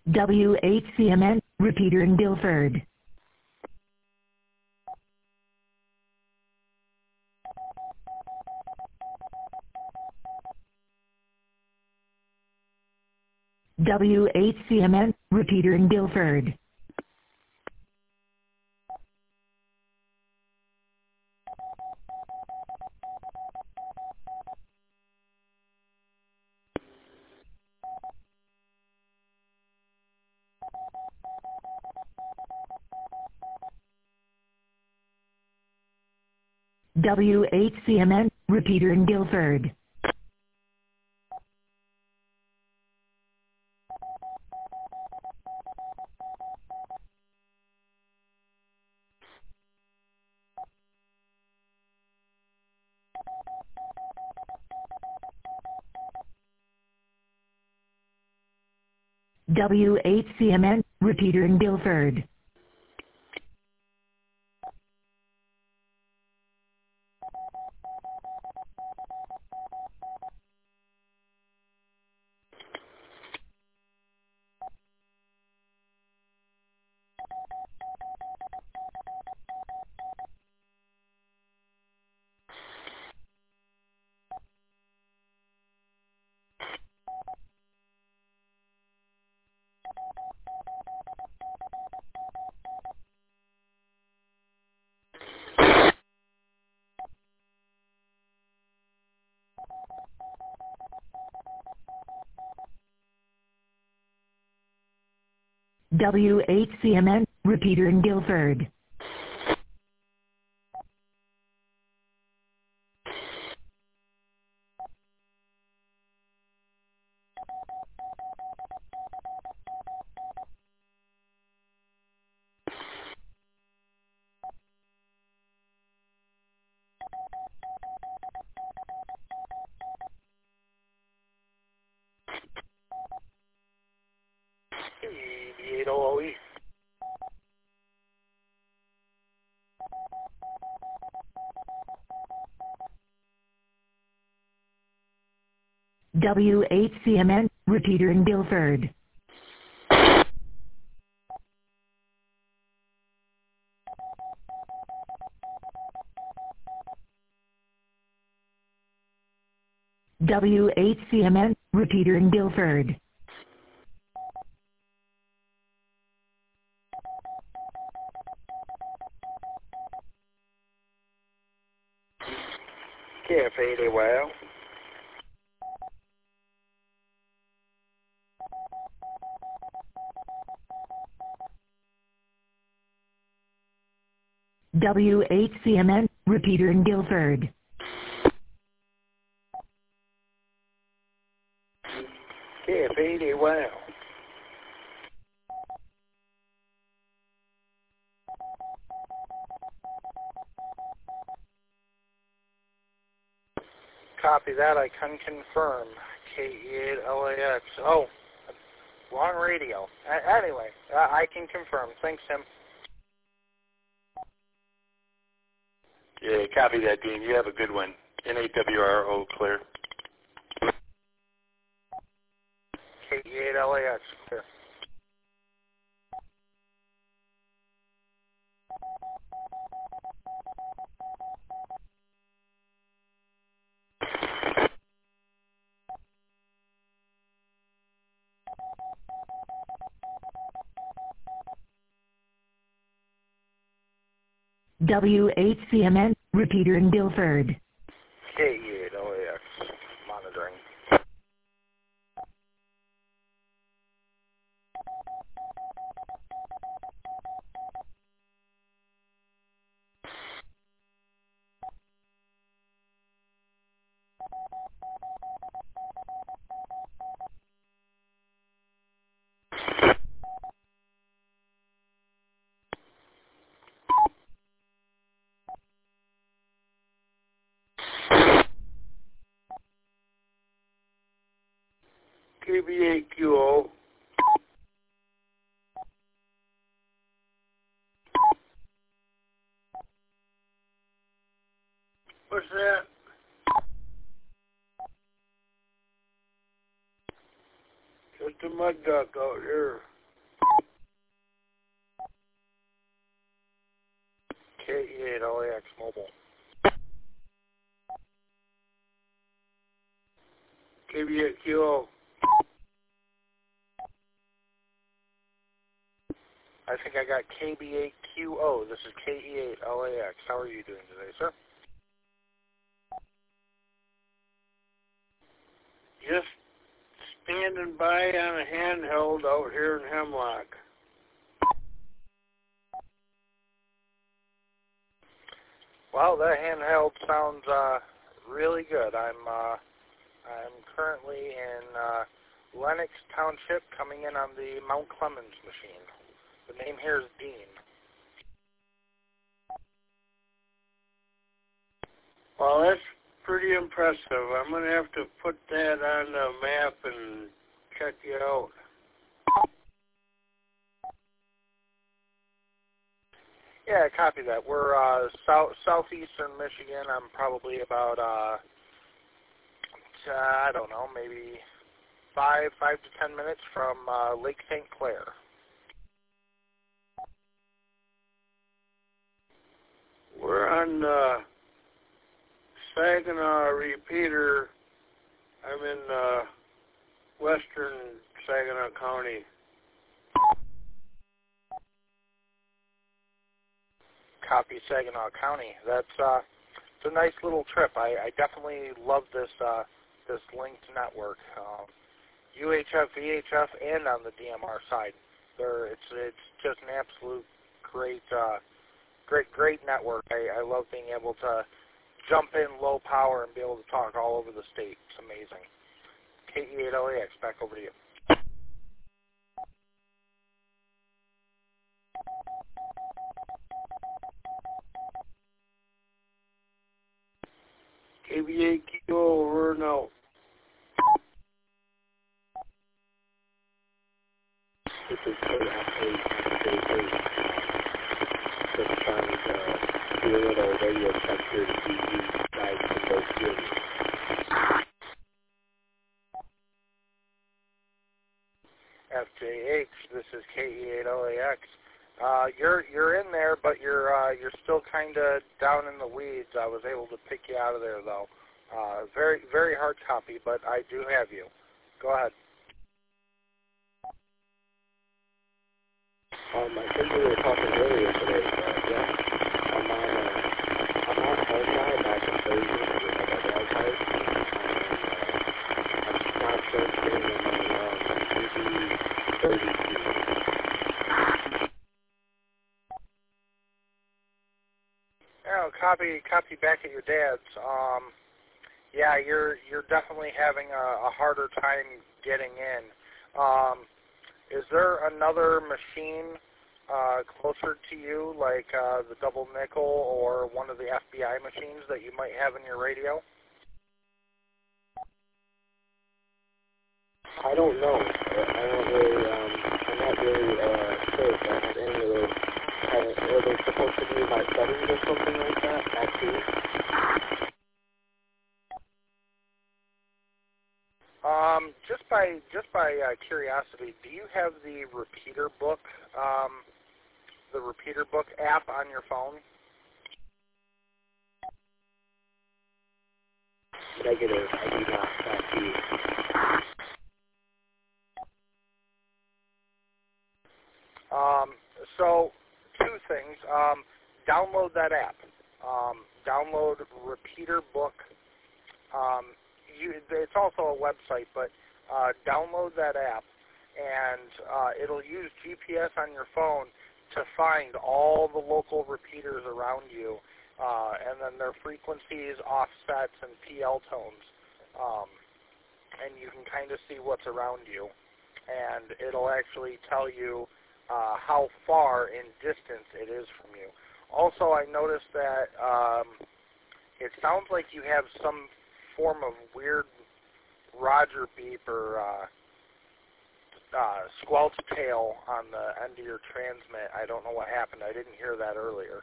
WHCMN, repeater in Guilford. WHCMN, repeater in Guilford. WHCMN, repeater in Guilford. WHCMN, repeater in Guilford. WHCMN, repeater in Guilford. OOE. WHCMN, repeater in Guilford. WHCMN, repeater in Guilford. KF80 well. WHCMN, repeater in Guilford. KF80 well. Copy that, I can confirm. K8LAX. Oh, wrong radio. Anyway, I can confirm. Thanks, Tim. Yeah, copy that, Dean. You have a good one. NAWRO clear. K8LAX clear. WHCMN, repeater in Guilford. K8LAX monitoring. KB8QO. What's that? Just a mud duck out here. K8LAX Mobile. KB8QO. I think I got KB8QO. This is KE8LAX. How are you doing today, sir? Just standing by on a handheld out here in Hemlock. Well, that handheld sounds really good. I'm currently in Lenox Township, coming in on the Mount Clemens machine. The name here is Dean. Well, that's pretty impressive. I'm going to have to put that on the map and check you out. Yeah, copy that. We're southeastern Michigan. I'm probably about, I don't know, maybe 5 to 10 minutes from Lake St. Clair. We're on Saginaw repeater. I'm in western Saginaw County. Copy, Saginaw County. That's it's a nice little trip. I definitely love this this linked network. UHF, VHF, and on the DMR side. It's just an absolute great network. I love being able to jump in low power and be able to talk all over the state. It's amazing. KE8LAX, back over to you. KB8QO, over and out. This is KF8, just trying to do a little radio check here to see if you guys can both hear me. FJH, this is KE8LAX. You're in there, but you're still kind of down in the weeds. I was able to pick you out of there, though. Very hard copy, but I do have you. Go ahead. I think we were talking earlier today, yeah. I'm on home now, back in Thursday, at my dad's house, and I'm not searching in my TV32. Oh, copy back at your dad's. Yeah, you're definitely having a harder time getting in. Is there another machine closer to you, like the double nickel or one of the FBI machines that you might have in your radio? I don't know. I'm not really sure if I have any of those. Are they supposed to be my settings or something like that? Actually? Just by curiosity, do you have the repeater book app on your phone? Negative. I do not. Thank you. So two things. Download that app. Download Repeater Book. It's also a website, but download that app, and it'll use GPS on your phone to find all the local repeaters around you, and then their frequencies, offsets, and PL tones. And you can kind of see what's around you, and it'll actually tell you how far in distance it is from you. Also, I noticed that it sounds like you have some form of weird Roger beep or squelch tail on the end of your transmit. I don't know what happened. I didn't hear that earlier.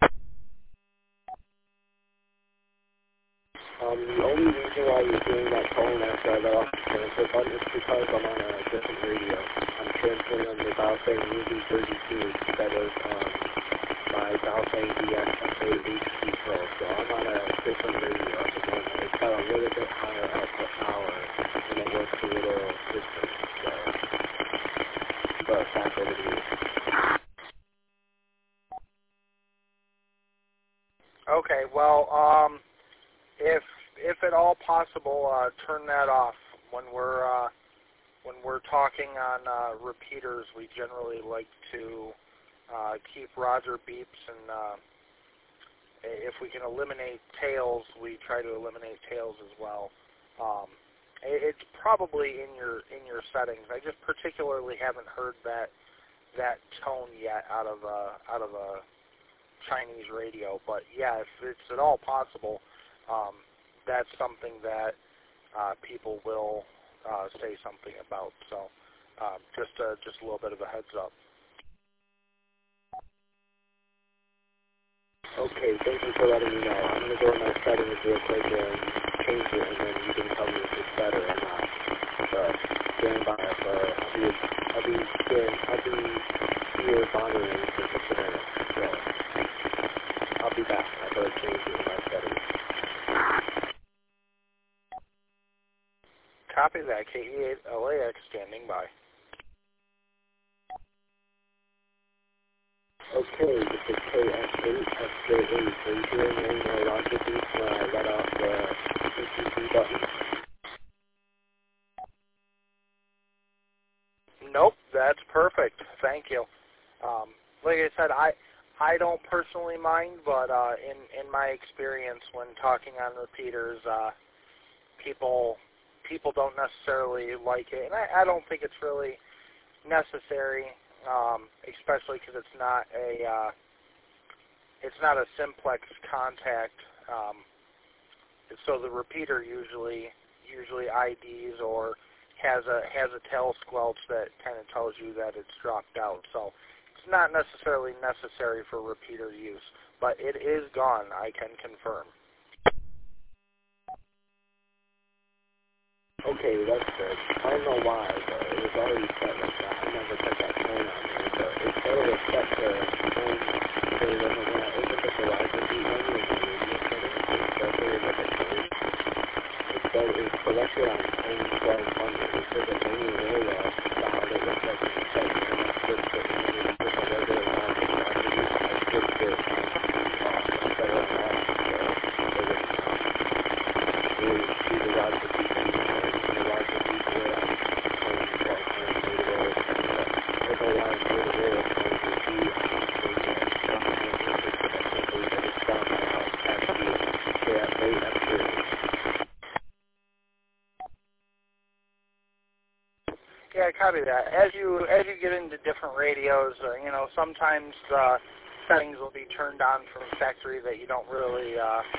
The only reason why you're doing that tone after I let off the transfer button is because I'm on a different radio. I'm transmitting on the dial saying movie 32 instead of my Valve DX8HD Pro, so I'm on a different radio at the moment. It's got a little bit higher output power, and it works a little different, so, but back over to you. Okay, well, if at all possible, turn that off when we're talking on repeaters. We generally like to keep Roger beeps, and if we can eliminate tails, we try to eliminate tails as well. It's probably in your settings. I just particularly haven't heard that tone yet out of a Chinese radio, but yeah, if it's at all possible, that's something that people will say something about. So just a little bit of a heads up. Okay, thank you for letting me know. I'm going to go in my settings real quick and change it, and then you can tell me if it's better or not. But stand by. I'll be here monitoring for just a minute. So I'll be back. I better change it in my settings. Copy that. KE8LAX standing by. Okay, this is KS8, SJ8. Are you hearing any more Roger beeps when I let off the CCC button? Nope, that's perfect. Thank you. Like I said, I don't personally mind, but in my experience when talking on repeaters, people don't necessarily like it, and I don't think it's really necessary, especially because it's not a simplex contact. So the repeater usually IDs or has a tail squelch that kind of tells you that it's dropped out. So it's not necessarily necessary for repeater use, but it is gone, I can confirm. Okay, that's good. I don't know why, but it was already set like that. I never put that tone on there, but it's already set to tone. So when I opened up the Roger beep menu in the radio settings, it started with a tone. It's selected on tone 1200. It says a menu area style that looks like it's set, and I switched it and it was just a regular Roger beep. I switched it off. I set it off, so it would see the Roger beep menu. Yeah, copy that. As you get into different radios, sometimes settings will be turned on from factory that you don't really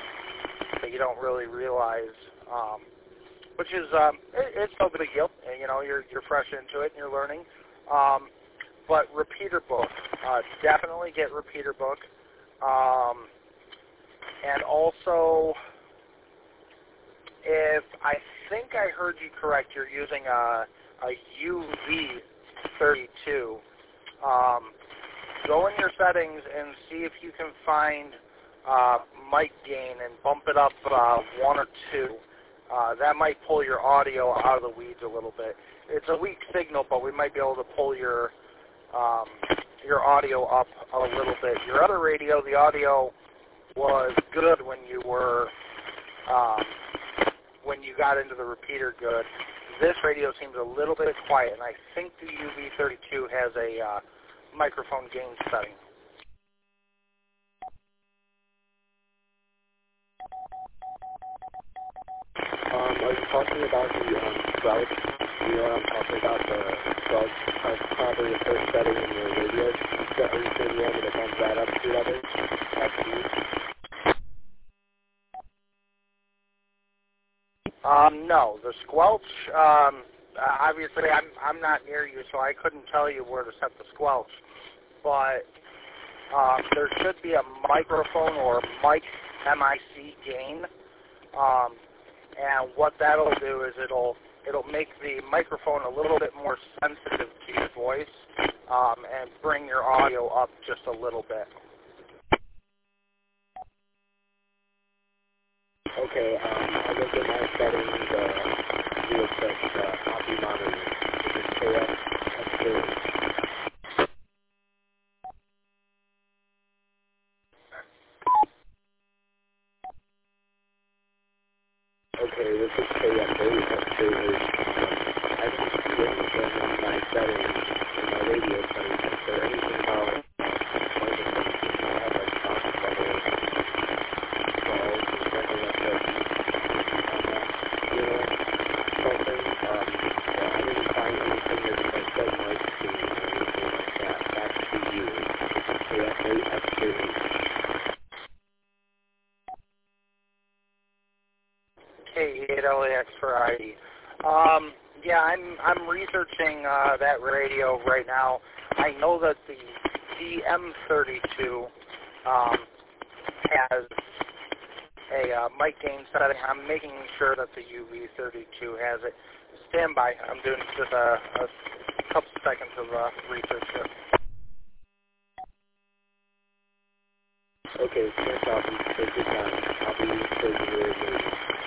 realize, which is it's no big deal. You're fresh into it and you're learning. But repeater book, definitely get repeater book, and also, if I think I heard you correct, you're using a UV32. Go in your settings and see if you can find mic gain and bump it up 1 or 2. That might pull your audio out of the weeds a little bit. It's a weak signal, but we might be able to pull your audio up a little bit. Your other radio, the audio was good when you were when you got into the repeater good. This radio seems a little bit quiet, and I think the UV32 has a microphone gain setting. Are you talking about the sprouts? You know what I'm talking about, the sprouts? That's probably the first setting in your radio. Are you going to be able to bump that up to others? No, the squelch, obviously I'm not near you, so I couldn't tell you where to set the squelch, but there should be a microphone or mic, M-I-C, gain, and what that'll do is it'll make the microphone a little bit more sensitive to your voice, and bring your audio up just a little bit. Okay, I'll look at my settings real quick. I'll be monitoring. This is KFH. Okay, this is KFH. I don't see anything in my settings, in my radio settings. Is there anything about microphones? I have like top level 12 or something like that. Something. I didn't find anything that said mic tuning or anything like that. Back to you. This is KFH. K8LAX for ID. Yeah, I'm researching that radio right now. I know that the DM32 has a mic gain setting. I'm making sure that the UV32 has it. Stand by. I'm doing just a couple seconds of research here. Okay, no problem. Take your time. I'll be taking your radio.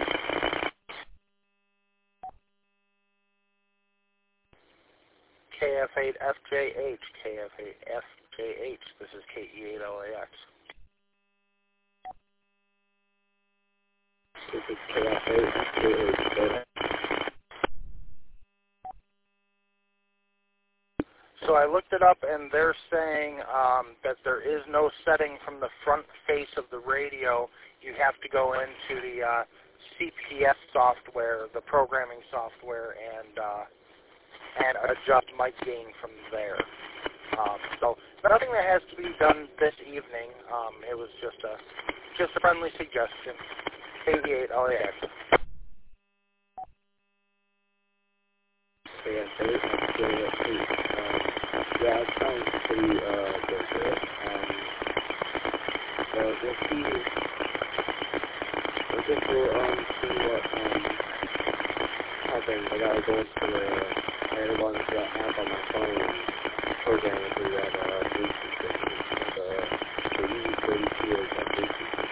KF8FJH, KF8FJH. This is KE8LAX. This is KF8FJH. So I looked it up, and they're saying that there is no setting from the front face of the radio. You have to go into the CPS software, the programming software, and adjust mic gain from there. So nothing that has to be done this evening. It was just a friendly suggestion. KE8LAX. Yeah, it sounds pretty good. We'll see. I guess we'll see what happens. I gotta go into I had to launch that app on my phone and program it through that Bluetooth system. The UV32 is a Bluetooth system.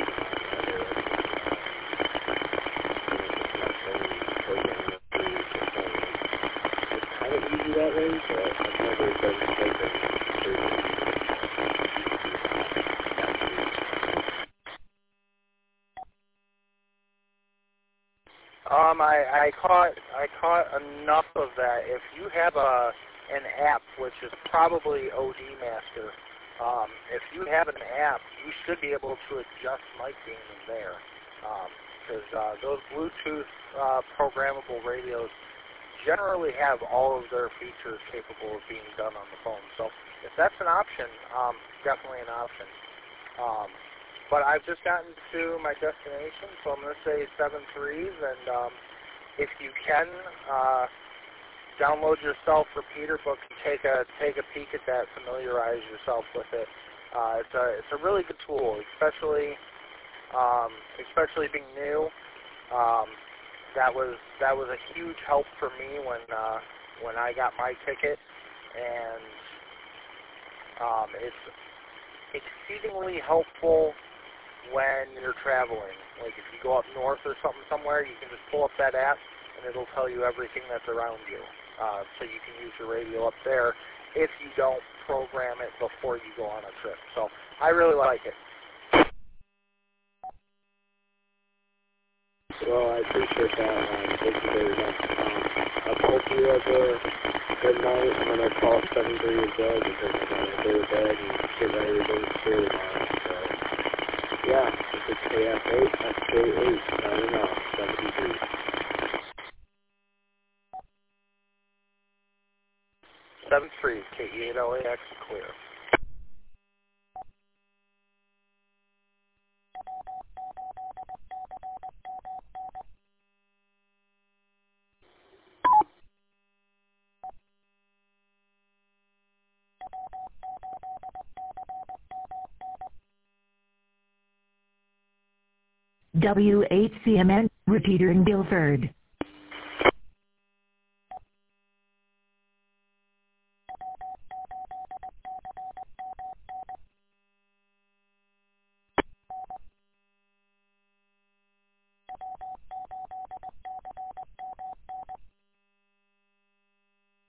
It's kind of easy that way, but I've never done it. I caught enough of that. If you have an app, which is probably OD Master, if you have an app, you should be able to adjust mic gain in there. Because those Bluetooth programmable radios generally have all of their features capable of being done on the phone. So if that's an option, definitely an option. But I've just gotten to my destination, so I'm going to say 7.3s, and if you can, download yourself Repeater Book and take a peek at that, familiarize yourself with it. It's a really good tool, especially being new. That was a huge help for me when I got my ticket, and it's exceedingly helpful when you're traveling. Like if you go up north or somewhere, you can just pull up that app and it'll tell you everything that's around you. So you can use your radio up there if you don't program it before you go on a trip. So I really like it. Well, I appreciate that. Thank you very much. I hope you have a good night. I'm going to call 7:30 as well because I'm going to go to bed and get ready to go to school tomorrow. So, yeah, this is KF8, FJ8, signing off, 73. KE8LAX clear. W8CMN, repeater in Guilford.